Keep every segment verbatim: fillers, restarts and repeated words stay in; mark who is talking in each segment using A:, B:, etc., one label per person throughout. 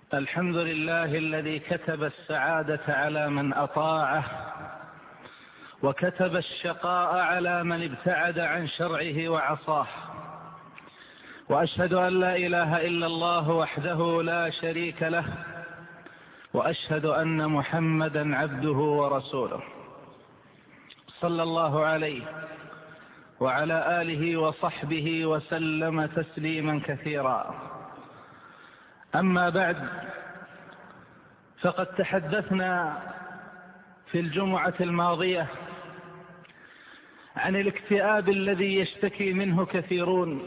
A: الحمد لله الذي كتب السعادة على من أطاعه، وكتب الشقاء على من ابتعد عن شرعه وعصاه. وأشهد أن لا إله إلا الله وحده لا شريك له، وأشهد أن محمدا عبده ورسوله، صلى الله عليه وعلى آله وصحبه وسلم تسليما كثيرا. أما بعد، فقد تحدثنا في الجمعة الماضية عن الاكتئاب الذي يشتكي منه كثيرون،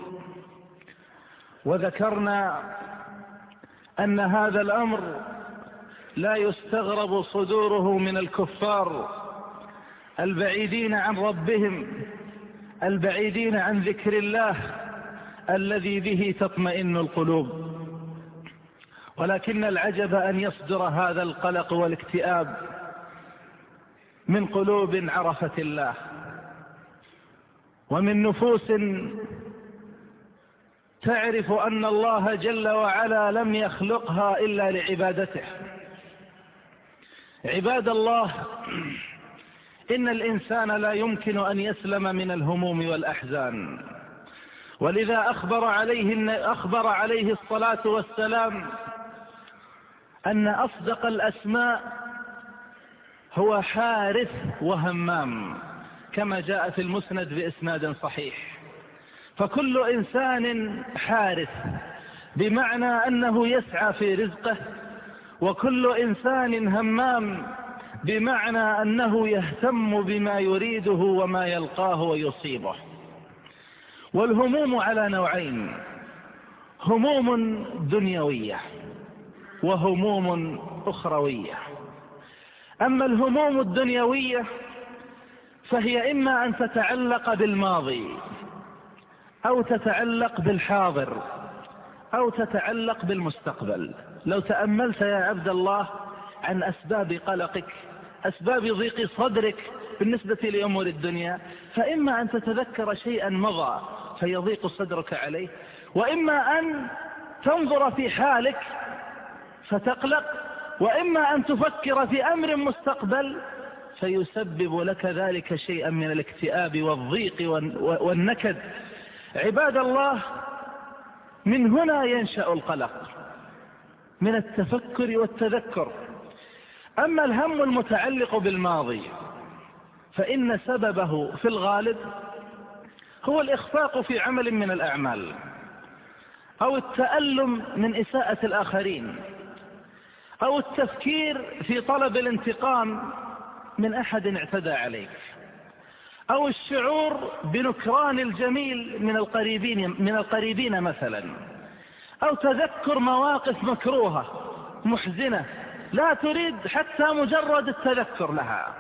A: وذكرنا أن هذا الأمر لا يستغرب صدوره من الكفار البعيدين عن ربهم، البعيدين عن ذكر الله الذي به تطمئن القلوب. ولكن العجب أن يصدر هذا القلق والاكتئاب من قلوب عرفت الله، ومن نفوس تعرف أن الله جل وعلا لم يخلقها إلا لعبادته. عباد الله، إن الإنسان لا يمكن أن يسلم من الهموم والأحزان، ولذا أخبر عليه, أخبر عليه الصلاة والسلام أن أصدق الأسماء هو حارث وهمام، كما جاء في المسند بإسناد صحيح. فكل إنسان حارث بمعنى أنه يسعى في رزقه، وكل إنسان همام بمعنى أنه يهتم بما يريده وما يلقاه ويصيبه. والهموم على نوعين: هموم دنيوية وهموم أخروية. أما الهموم الدنيوية فهي إما أن تتعلق بالماضي، أو تتعلق بالحاضر، أو تتعلق بالمستقبل. لو تأملت يا عبد الله عن أسباب قلقك، أسباب ضيق صدرك بالنسبة لأمور الدنيا، فإما أن تتذكر شيئا مضى فيضيق صدرك عليه، وإما أن تنظر في حالك فتقلق، وإما أن تفكر في أمر مستقبل فيسبب لك ذلك شيئا من الاكتئاب والضيق والنكد. عباد الله، من هنا ينشأ القلق، من التفكر والتذكر. أما الهم المتعلق بالماضي فإن سببه في الغالب هو الإخفاق في عمل من الأعمال، أو التألم من إساءة الآخرين، أو التفكير في طلب الانتقام من أحد اعتدى عليك، أو الشعور بنكران الجميل من القريبين, من القريبين مثلا، أو تذكر مواقف مكروهة محزنة لا تريد حتى مجرد التذكر لها.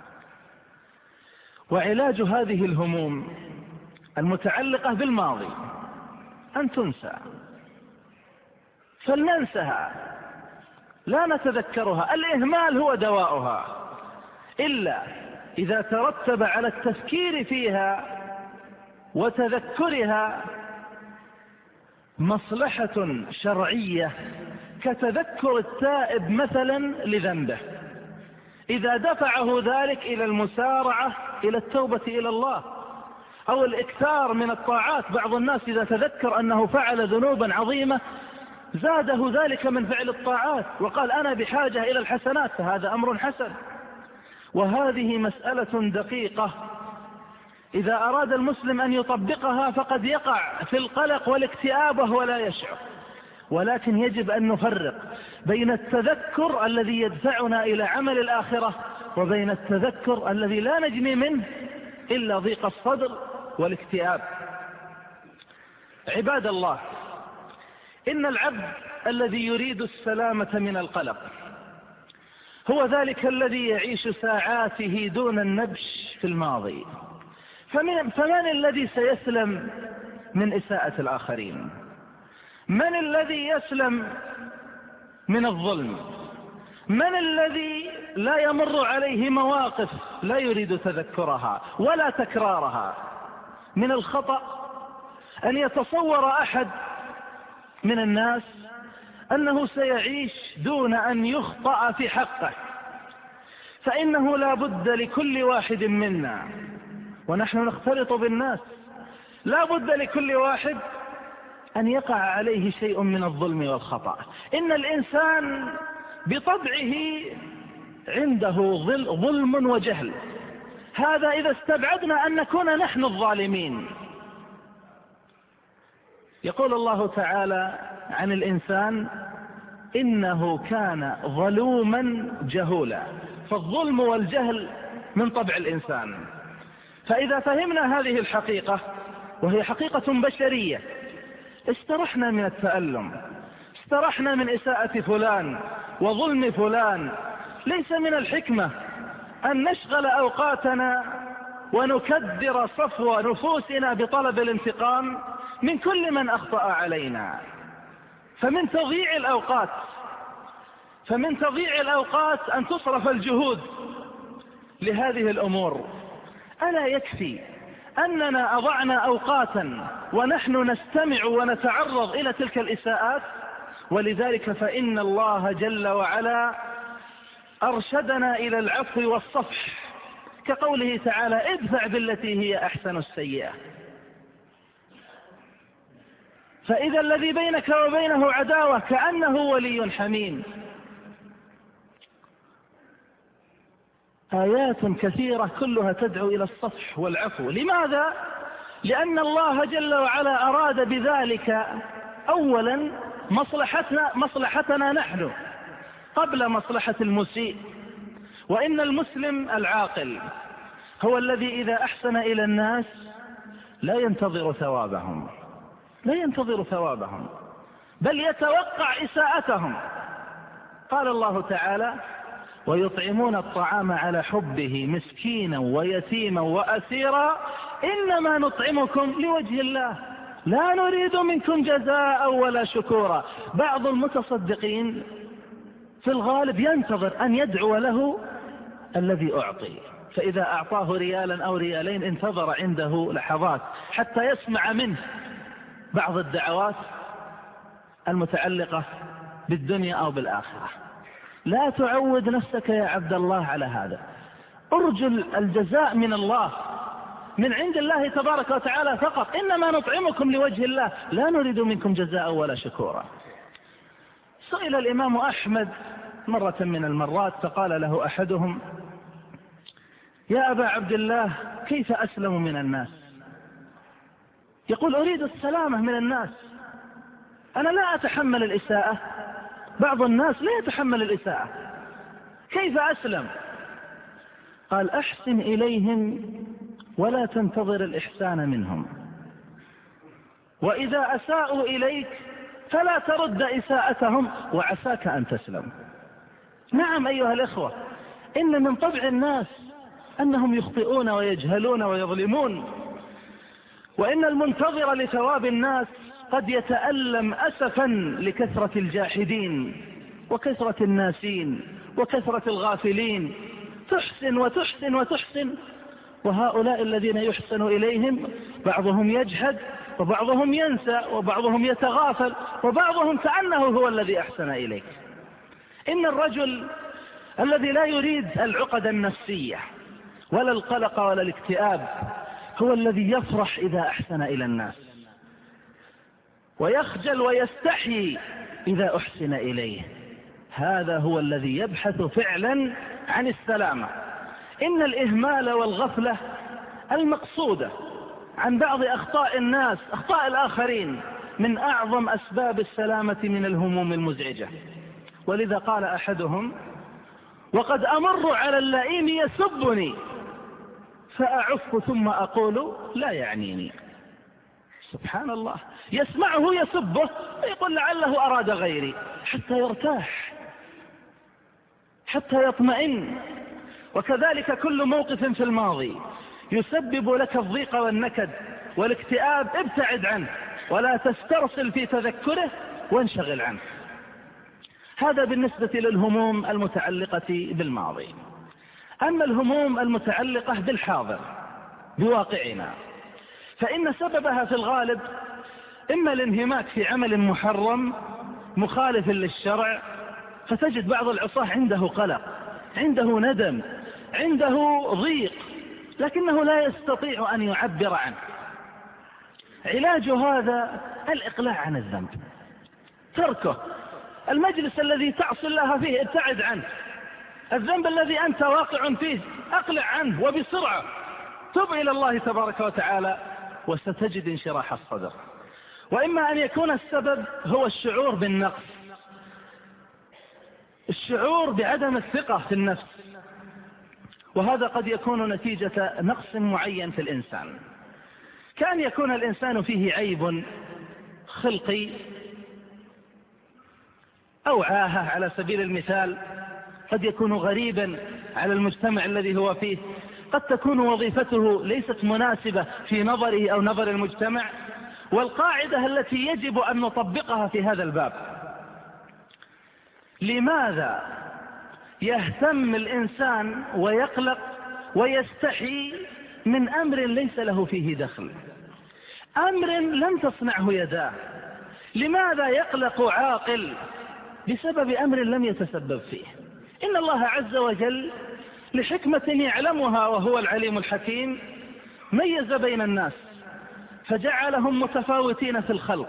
A: وعلاج هذه الهموم المتعلقة بالماضي أن تنسى، فلننسها، لا نتذكرها. الإهمال هو دواؤها، إلا إذا ترتب على التفكير فيها وتذكرها مصلحة شرعية، كتذكر التائب مثلا لذنبه، إذا دفعه ذلك إلى المسارعة إلى التوبة إلى الله، أو الإكثار من الطاعات. بعض الناس إذا تذكر أنه فعل ذنوبا عظيمة زاده ذلك من فعل الطاعات، وقال أنا بحاجة إلى الحسنات، فهذا أمر حسن. وهذه مسألة دقيقة، إذا أراد المسلم أن يطبقها فقد يقع في القلق والاكتئاب وهو لا يشعر. ولكن يجب أن نفرق بين التذكر الذي يدفعنا إلى عمل الآخرة، وبين التذكر الذي لا نجني منه إلا ضيق الصدر والاكتئاب. عباد الله، إن العبد الذي يريد السلامة من القلق هو ذلك الذي يعيش ساعاته دون النبش في الماضي. فمن, فمن الذي سيسلم من إساءة الآخرين؟ من الذي يسلم من الظلم؟ من الذي لا يمر عليه مواقف لا يريد تذكرها ولا تكرارها؟ من الخطأ أن يتصور أحد من الناس أنه سيعيش دون أن يخطأ في حقه، فإنه لا بد لكل واحد منا، ونحن نختلط بالناس، لا بد لكل واحد أن يقع عليه شيء من الظلم والخطأ. إن الإنسان بطبعه عنده ظلم وجهل، هذا إذا استبعدنا أن نكون نحن الظالمين. يقول الله تعالى عن الإنسان: إنه كان ظلوما جهولا. فالظلم والجهل من طبع الإنسان. فإذا فهمنا هذه الحقيقة، وهي حقيقة بشرية، استرحنا من التألم، استرحنا من إساءة فلان وظلم فلان. ليس من الحكمة أن نشغل أوقاتنا ونكدر صفو نفوسنا بطلب الانتقام من كل من أخطأ علينا. فمن تضييع الأوقات فمن تضييع الأوقات أن تصرف الجهود لهذه الأمور. ألا يكفي أننا أضعنا أوقاتا ونحن نستمع ونتعرض إلى تلك الإساءات؟ ولذلك فإن الله جل وعلا أرشدنا إلى العفو والصفح، كقوله تعالى: ادفع بالتي هي أحسن السيئة. فإذا الذي بينك وبينه عداوة كأنه ولي حميم. آيات كثيرة كلها تدعو إلى الصفح والعفو. لماذا؟ لأن الله جل وعلا أراد بذلك أولا مصلحتنا, مصلحتنا نحن قبل مصلحة المسيء. وإن المسلم العاقل هو الذي إذا أحسن إلى الناس لا ينتظر ثوابهم لا ينتظر ثوابهم بل يتوقع إساءتهم. قال الله تعالى: ويطعمون الطعام على حبه مسكينا ويتيما وأسيرا إنما نطعمكم لوجه الله لا نريد منكم جزاء ولا شكورا. بعض المتصدقين في الغالب ينتظر أن يدعو له الذي أعطي، فإذا أعطاه ريالا أو ريالين انتظر عنده لحظات حتى يسمع منه بعض الدعوات المتعلقة بالدنيا أو بالآخرة. لا تعود نفسك يا عبد الله على هذا. أرجو الجزاء من الله، من عند الله تبارك وتعالى فقط. إنما نطعمكم لوجه الله لا نريد منكم جزاء ولا شكورا. سئل الإمام أحمد مرة من المرات فقال له أحدهم: يا أبا عبد الله، كيف أسلم من الناس؟ يقول: أريد السلامة من الناس، أنا لا أتحمل الإساءة. بعض الناس لا يتحمل الإساءة، كيف أسلم؟ قال: أحسن إليهم ولا تنتظر الإحسان منهم، وإذا أساءوا إليك فلا ترد إساءتهم وعساك أن تسلم. نعم أيها الإخوة، إن من طبع الناس أنهم يخطئون ويجهلون ويظلمون، وإن المنتظر لثواب الناس قد يتألم أسفا لكثرة الجاحدين وكثرة الناسين وكثرة الغافلين. تحسن وتحسن وتحسن، وهؤلاء الذين يحسن إليهم بعضهم يجحد وبعضهم ينسى وبعضهم يتغافل وبعضهم كأنه هو الذي أحسن إليك. إن الرجل الذي لا يريد العقد النفسية ولا القلق ولا الاكتئاب هو الذي يفرح إذا أحسن إلى الناس، ويخجل ويستحيي إذا أحسن إليه. هذا هو الذي يبحث فعلا عن السلامة. إن الإهمال والغفلة المقصودة عن بعض أخطاء الناس، أخطاء الآخرين، من أعظم أسباب السلامة من الهموم المزعجة. ولذا قال أحدهم: وقد أمر على اللئيم يسبني فأعف ثم أقول لا يعنيني. سبحان الله، يسمعه يسبه ويقول لعله أراد غيري، حتى يرتاح، حتى يطمئن. وكذلك كل موقف في الماضي يسبب لك الضيق والنكد والاكتئاب ابتعد عنه ولا تسترسل في تذكره وانشغل عنه. هذا بالنسبة للهموم المتعلقة بالماضي. أما الهموم المتعلقة بالحاضر بواقعنا فإن سببها في الغالب إما الانهماك في عمل محرم مخالف للشرع، فتجد بعض العصاة عنده قلق، عنده ندم، عنده ضيق، لكنه لا يستطيع أن يعبر عنه. علاج هذا الإقلاع عن الذنب، تركه. المجلس الذي تعصي الله فيه ابتعد عنه، الذنب الذي أنت واقع فيه أقلع عنه وبسرعة، تب إلى الله تبارك وتعالى وستجد انشراح الصدر. وإما أن يكون السبب هو الشعور بالنقص، الشعور بعدم الثقة في النفس، وهذا قد يكون نتيجة نقص معين في الإنسان، كأن يكون الإنسان فيه عيب خلقي أو عاهة على سبيل المثال، قد يكون غريبا على المجتمع الذي هو فيه، قد تكون وظيفته ليست مناسبة في نظره أو نظر المجتمع. والقاعدة التي يجب أن نطبقها في هذا الباب: لماذا يهتم الإنسان ويقلق ويستحي من أمر ليس له فيه دخل، أمر لم تصنعه يداه؟ لماذا يقلق عاقل بسبب أمر لم يتسبب فيه؟ إن الله عز وجل لحكمة يعلمها وهو العليم الحكيم ميز بين الناس فجعلهم متفاوتين في الخلق،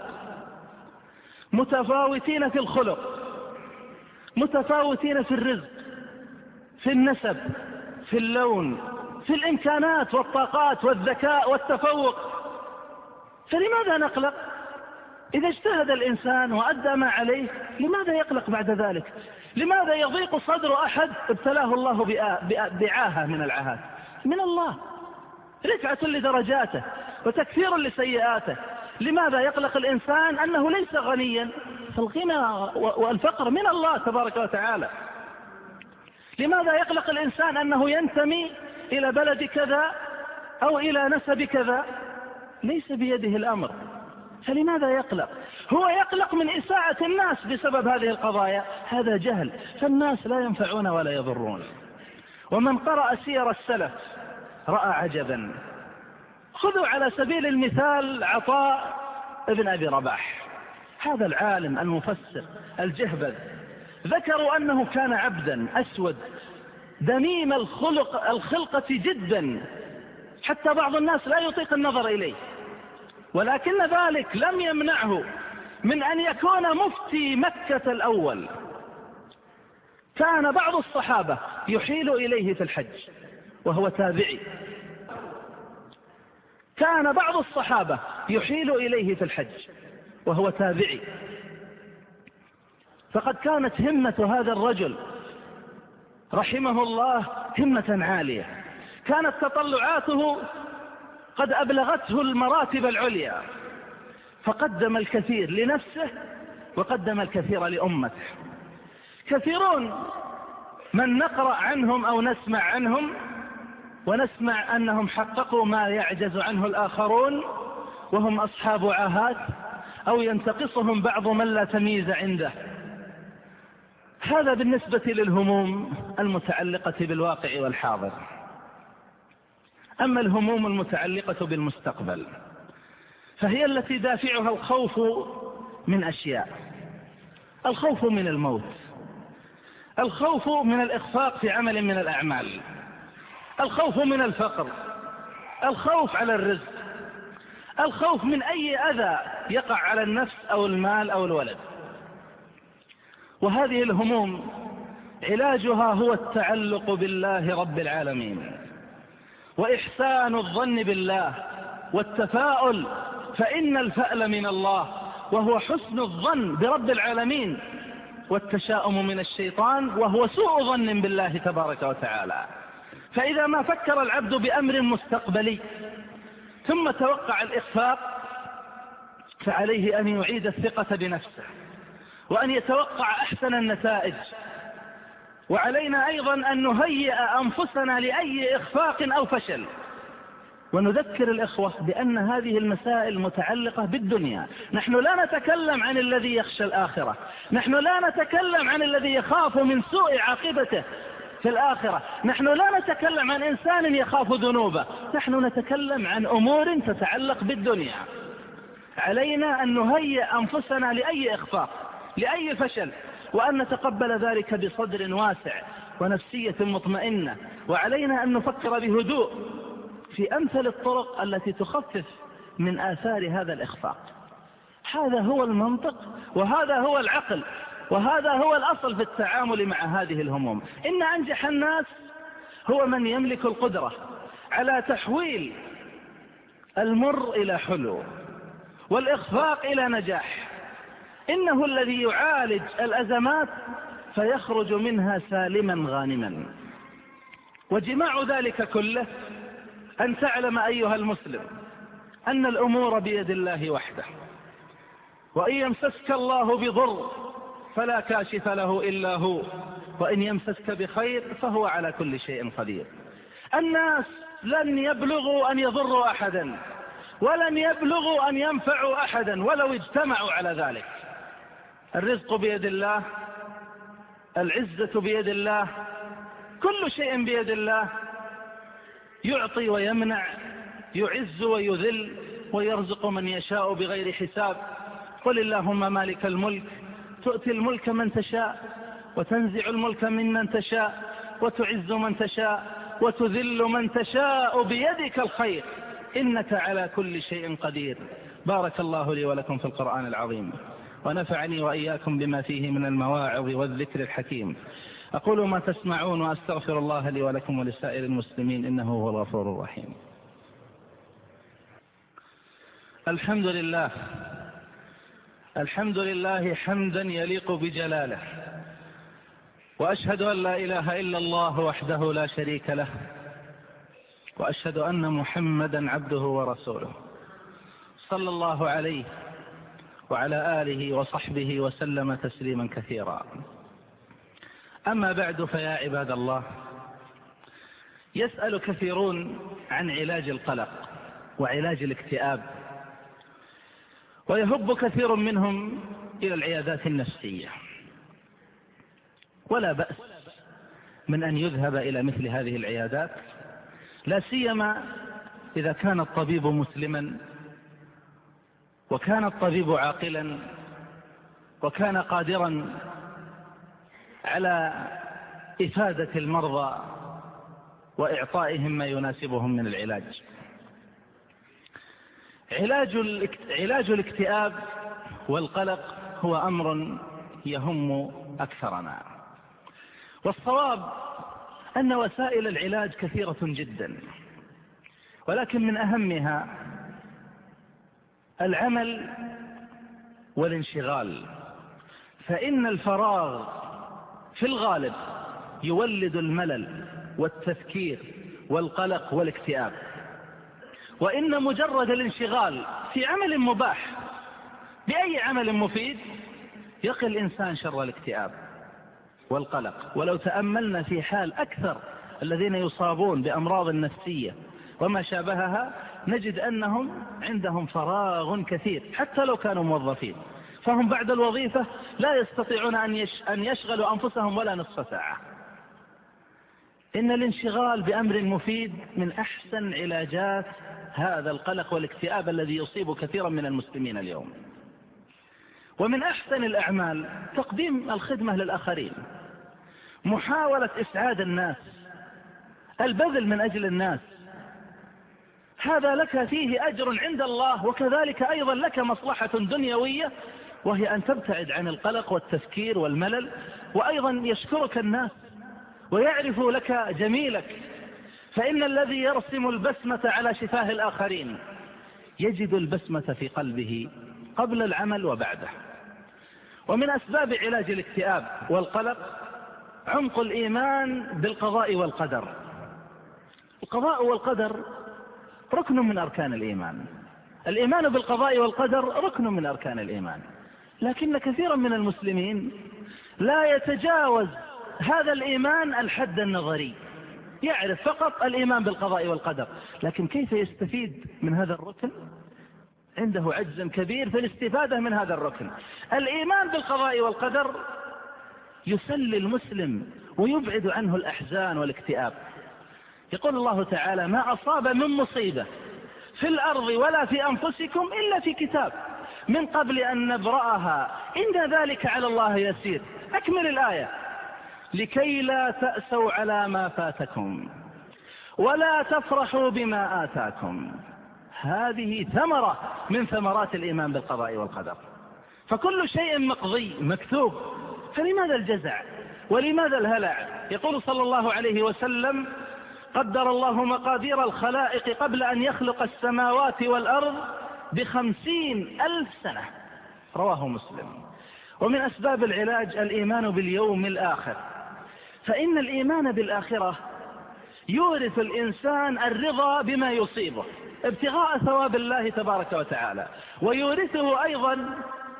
A: متفاوتين في الخلق، متفاوتين في الرزق، في النسب، في اللون، في الإمكانات والطاقات والذكاء والتفوق. فلماذا نقلق؟ إذا اجتهد الإنسان وأدى ما عليه لماذا يقلق بعد ذلك؟ لماذا يضيق صدر أحد ابتلاه الله بعاهة من العاهات؟ من الله، رفعة لدرجاته وتكفير لسيئاته. لماذا يقلق الإنسان أنه ليس غنيا؟ فالغنى والفقر من الله تبارك وتعالى. لماذا يقلق الإنسان أنه ينتمي إلى بلد كذا أو إلى نسب كذا؟ ليس بيده الأمر، فلماذا يقلق؟ هو يقلق من إساءة الناس بسبب هذه القضايا، هذا جهل، فالناس لا ينفعون ولا يضرون. ومن قرأ سير السلف رأى عجبا. خذوا على سبيل المثال عطاء ابن أبي رباح، هذا العالم المفسر الجهبذ، ذكروا أنه كان عبدا أسود دميم الخلق الخلقة جدا، حتى بعض الناس لا يطيق النظر إليه، ولكن ذلك لم يمنعه من أن يكون مفتي مكة الأول. كان بعض الصحابة يحيل إليه في الحج وهو تابعي، كان بعض الصحابة يحيل إليه في الحج وهو تابعي، فقد كانت همة هذا الرجل رحمه الله همة عالية، كانت تطلعاته قد أبلغته المراتب العليا، فقدم الكثير لنفسه وقدم الكثير لأمته. كثيرون من نقرأ عنهم أو نسمع عنهم ونسمع أنهم حققوا ما يعجز عنه الآخرون وهم أصحاب عاهات، أو ينتقصهم بعض من لا تمييز عنده. هذا بالنسبة للهموم المتعلقة بالواقع والحاضر. أما الهموم المتعلقة بالمستقبل فهي التي دافعها الخوف من أشياء: الخوف من الموت، الخوف من الإخفاق في عمل من الأعمال، الخوف من الفقر، الخوف على الرزق، الخوف من أي أذى يقع على النفس أو المال أو الولد. وهذه الهموم علاجها هو التعلق بالله رب العالمين وإحسان الظن بالله والتفاؤل، فإن الفأل من الله وهو حسن الظن برب العالمين، والتشاؤم من الشيطان وهو سوء ظن بالله تبارك وتعالى. فإذا ما فكر العبد بأمر مستقبلي ثم توقع الإخفاق فعليه أن يعيد الثقة بنفسه وأن يتوقع أحسن النتائج. وعلينا أيضا أن نهيئ أنفسنا لأي إخفاق أو فشل، ونذكر الإخوة بأن هذه المسائل متعلقة بالدنيا. نحن لا نتكلم عن الذي يخشى الآخرة، نحن لا نتكلم عن الذي يخاف من سوء عاقبته في الآخرة، نحن لا نتكلم عن إنسان يخاف ذنوبه، نحن نتكلم عن أمور تتعلق بالدنيا. علينا أن نهيئ أنفسنا لأي إخفاق، لأي فشل، وأن نتقبل ذلك بصدر واسع ونفسية مطمئنة. وعلينا أن نفكر بهدوء في أمثل الطرق التي تخفف من آثار هذا الإخفاق. هذا هو المنطق، وهذا هو العقل، وهذا هو الأصل في التعامل مع هذه الهموم. إن أنجح الناس هو من يملك القدرة على تحويل المر إلى حلو والإخفاق إلى نجاح. إنه الذي يعالج الأزمات فيخرج منها سالما غانما. وجماع ذلك كله أن تعلم أيها المسلم أن الأمور بيد الله وحده، وإن يمسسك الله بضر فلا كاشف له إلا هو، وإن يمسسك بخير فهو على كل شيء قدير. الناس لن يبلغوا أن يضروا أحدا، ولن يبلغوا أن ينفعوا أحدا ولو اجتمعوا على ذلك. الرزق بيد الله، العزة بيد الله، كل شيء بيد الله، يعطي ويمنع، يعز ويذل، ويرزق من يشاء بغير حساب. قل اللهم مالك الملك تؤتي الملك من تشاء وتنزع الملك ممن تشاء وتعز من تشاء وتذل من تشاء بيدك الخير إنك على كل شيء قدير. بارك الله لي ولكم في القرآن العظيم، ونفعني وإياكم بما فيه من المواعظ والذكر الحكيم. أقول ما تسمعون وأستغفر الله لي ولكم ولسائر المسلمين إنه هو الغفور الرحيم. الحمد لله، الحمد لله حمدا يليق بجلاله، وأشهد أن لا إله إلا الله وحده لا شريك له، وأشهد أن محمدا عبده ورسوله صلى الله عليه وعلى آله وصحبه وسلم تسليما كثيرا. أما بعد، فيا عباد الله، يسأل كثيرون عن علاج القلق وعلاج الاكتئاب، ويهب كثير منهم إلى العيادات النفسية، ولا بأس من أن يذهب إلى مثل هذه العيادات، لا سيما إذا كان الطبيب مسلما، وكان الطبيب عاقلا، وكان قادرا على إفادة المرضى وإعطائهم ما يناسبهم من العلاج. علاج علاج الاكتئاب والقلق هو أمر يهم أكثرنا، والصواب أن وسائل العلاج كثيرة جدا، ولكن من أهمها العمل والانشغال، فإن الفراغ في الغالب يولد الملل والتفكير والقلق والاكتئاب، وإن مجرد الانشغال في عمل مباح بأي عمل مفيد يقي الإنسان شر الاكتئاب والقلق. ولو تأملنا في حال أكثر الذين يصابون بأمراض نفسية وما شابهها نجد أنهم عندهم فراغ كثير، حتى لو كانوا موظفين فهم بعد الوظيفة لا يستطيعون أن يشغلوا أنفسهم ولا نصف ساعة. إن الانشغال بأمر مفيد من أحسن علاجات هذا القلق والاكتئاب الذي يصيب كثيرا من المسلمين اليوم. ومن أحسن الأعمال تقديم الخدمة للآخرين، محاولة إسعاد الناس، البذل من أجل الناس، هذا لك فيه أجر عند الله، وكذلك أيضا لك مصلحة دنيوية، وهي أن تبتعد عن القلق والتفكير والملل، وأيضا يشكرك الناس ويعرفوا لك جميلك. فإن الذي يرسم البسمة على شفاه الآخرين يجد البسمة في قلبه قبل العمل وبعده. ومن أسباب علاج الاكتئاب والقلق عمق الإيمان بالقضاء والقدر. القضاء والقدر ركن من أركان الإيمان، الإيمان بالقضاء والقدر ركن من أركان الإيمان، لكن كثيرا من المسلمين لا يتجاوز هذا الإيمان الحد النظري، يعرف فقط الإيمان بالقضاء والقدر، لكن كيف يستفيد من هذا الركن؟ عنده عجز كبير في الاستفادة من هذا الركن. الإيمان بالقضاء والقدر يسلي المسلم ويبعد عنه الأحزان والاكتئاب. يقول الله تعالى: ما أصاب من مصيبة في الأرض ولا في أنفسكم إلا في كتاب من قبل أن نبرأها إن ذلك على الله يسير. أكمل الآية: لكي لا تأسوا على ما فاتكم ولا تفرحوا بما آتاكم. هذه ثمرة من ثمرات الإيمان بالقضاء والقدر. فكل شيء مقضي مكتوب، فلماذا الجزع ولماذا الهلع؟ يقول صلى الله عليه وسلم: قدر الله مقادير الخلائق قبل أن يخلق السماوات والأرض بخمسين ألف سنة، رواه مسلم. ومن أسباب العلاج الإيمان باليوم الآخر، فإن الإيمان بالآخرة يورث الإنسان الرضا بما يصيبه ابتغاء ثواب الله تبارك وتعالى، ويورثه أيضا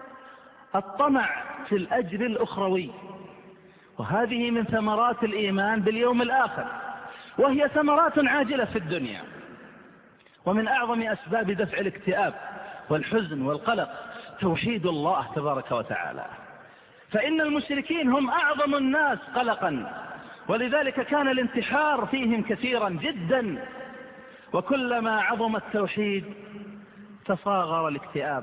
A: الطمع في الأجر الأخروي. وهذه من ثمرات الإيمان باليوم الآخر، وهي ثمرات عاجلة في الدنيا. ومن أعظم أسباب دفع الاكتئاب والحزن والقلق توحيد الله تبارك وتعالى، فإن المشركين هم أعظم الناس قلقا، ولذلك كان الانتحار فيهم كثيرا جدا. وكلما عظم التوحيد تصاغر الاكتئاب،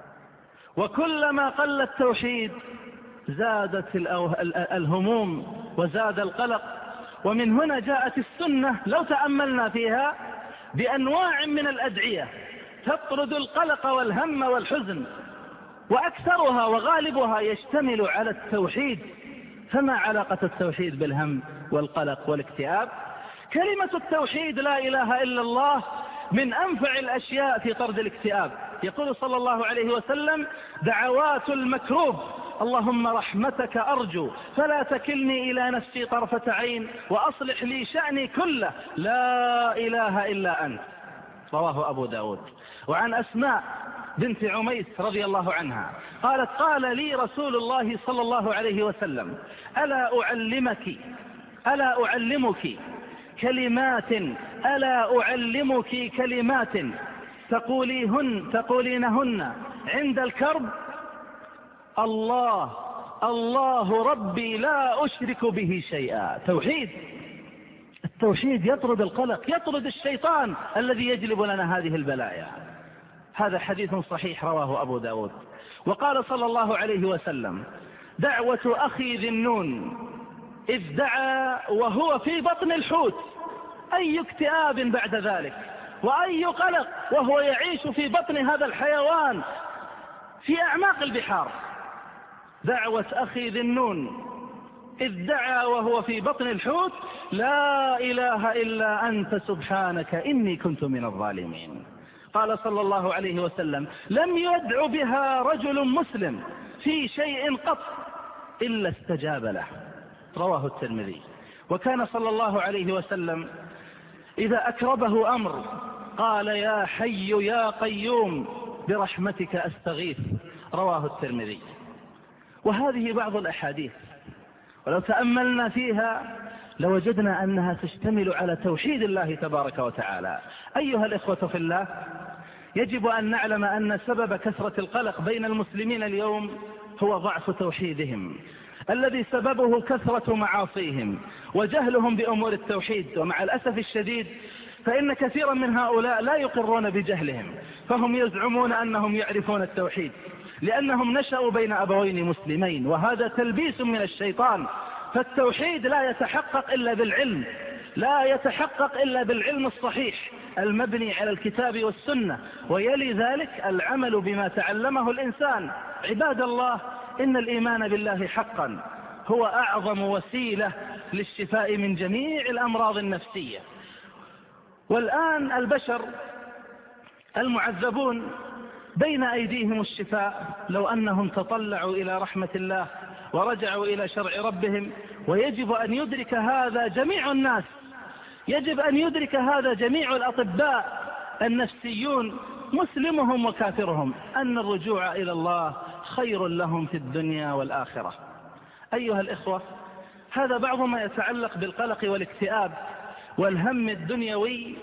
A: وكلما قل التوحيد زادت الهموم وزاد القلق. ومن هنا جاءت السنة لو تأملنا فيها بأنواع من الأدعية تطرد القلق والهم والحزن، وأكثرها وغالبها يشتمل على التوحيد. فما علاقة التوحيد بالهم والقلق والاكتئاب؟ كلمة التوحيد لا إله إلا الله من أنفع الأشياء في طرد الاكتئاب. يقول صلى الله عليه وسلم: دعوات المكروب اللهم رحمتك أرجو فلا تكلني إلى نفسي طرفة عين وأصلح لي شأني كله لا إله إلا أنت، رواه أبو داود. وعن أسماء بنت عميس رضي الله عنها قالت: قال لي رسول الله صلى الله عليه وسلم: ألا أعلمك ألا أعلمك كلمات ألا أعلمك كلمات تقوليهن تقولينهن عند الكرب؟ الله الله ربي لا أشرك به شيئا. توحيد. التوحيد يطرد القلق، يطرد الشيطان الذي يجلب لنا هذه البلايا. هذا حديث صحيح رواه أبو داود. وقال صلى الله عليه وسلم: دعوة أخي ذي النون إذ دعا وهو في بطن الحوت. أي اكتئاب بعد ذلك، وأي قلق وهو يعيش في بطن هذا الحيوان في أعماق البحار. دعوة أخي ذي النون إذ دعا وهو في بطن الحوت لا إله إلا أنت سبحانك إني كنت من الظالمين. قال صلى الله عليه وسلم: لم يدع بها رجل مسلم في شيء قط إلا استجاب له، رواه الترمذي. وكان صلى الله عليه وسلم إذا أكربه أمر قال: يا حي يا قيوم برحمتك أستغيث، رواه الترمذي. وهذه بعض الأحاديث، ولو تأملنا فيها لوجدنا أنها تشتمل على توحيد الله تبارك وتعالى. أيها الإخوة في الله، يجب أن نعلم أن سبب كثرة القلق بين المسلمين اليوم هو ضعف توحيدهم، الذي سببه كثرة معاصيهم وجهلهم بأمور التوحيد. ومع الأسف الشديد فإن كثيرا من هؤلاء لا يقرون بجهلهم، فهم يزعمون أنهم يعرفون التوحيد لأنهم نشأوا بين أبوين مسلمين، وهذا تلبيس من الشيطان. فالتوحيد لا يتحقق إلا بالعلم، لا يتحقق إلا بالعلم الصحيح المبني على الكتاب والسنة، ويلي ذلك العمل بما تعلمه الإنسان. عباد الله، إن الإيمان بالله حقا هو أعظم وسيلة للشفاء من جميع الأمراض النفسية. والآن البشر المعذبون بين أيديهم الشفاء لو أنهم تطلعوا إلى رحمة الله ورجعوا إلى شرع ربهم. ويجب أن يدرك هذا جميع الناس، يجب أن يدرك هذا جميع الأطباء النفسيون مسلمهم وكافرهم، أن الرجوع إلى الله خير لهم في الدنيا والآخرة. أيها الإخوة، هذا بعض ما يتعلق بالقلق والاكتئاب والهم الدنيوي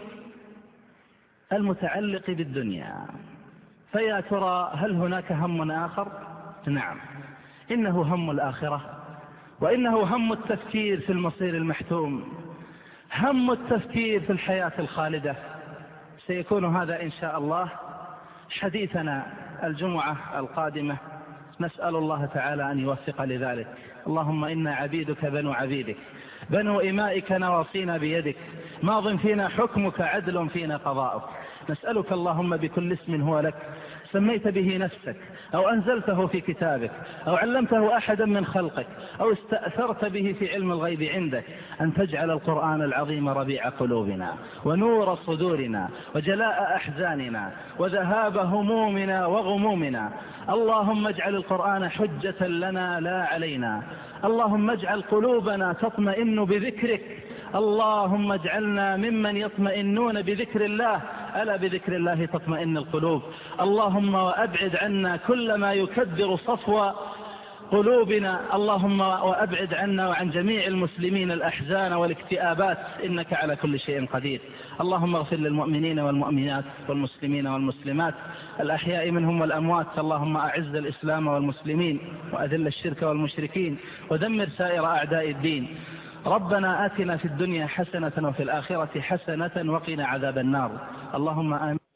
A: المتعلق بالدنيا. فيا ترى هل هناك هم آخر؟ نعم، إنه هم الآخرة، وإنه هم التفكير في المصير المحتوم، هم التفكير في الحياة الخالدة. سيكون هذا إن شاء الله حديثنا الجمعة القادمة نسأل الله تعالى أن يوفق لذلك. اللهم إنا عبيدك بنو عبيدك بنو إمائك نواصينا بيدك ماض فينا حكمك عدل فينا قضاؤك. نسألك اللهم بكل اسم هو لك سميت به نفسك أو أنزلته في كتابك أو علمته أحدا من خلقك أو استأثرت به في علم الغيب عندك أن تجعل القرآن العظيم ربيع قلوبنا ونور صدورنا وجلاء أحزاننا وذهاب همومنا وغمومنا. اللهم اجعل القرآن حجة لنا لا علينا. اللهم اجعل قلوبنا تطمئن بذكرك. اللهم اجعلنا ممن يطمئنون بذكر الله، ألا بذكر الله تطمئن القلوب. اللهم وأبعد عنا كل ما يكدر صفو قلوبنا. اللهم وأبعد عنا وعن جميع المسلمين الأحزان والاكتئابات إنك على كل شيء قدير. اللهم اغفر للمؤمنين والمؤمنات والمسلمين والمسلمات الأحياء منهم والأموات. اللهم أعز الإسلام والمسلمين وأذل الشرك والمشركين ودمر سائر أعداء الدين. ربنا آتنا في الدنيا حسنة وفي الآخرة حسنة وقنا عذاب النار. اللهم آمين.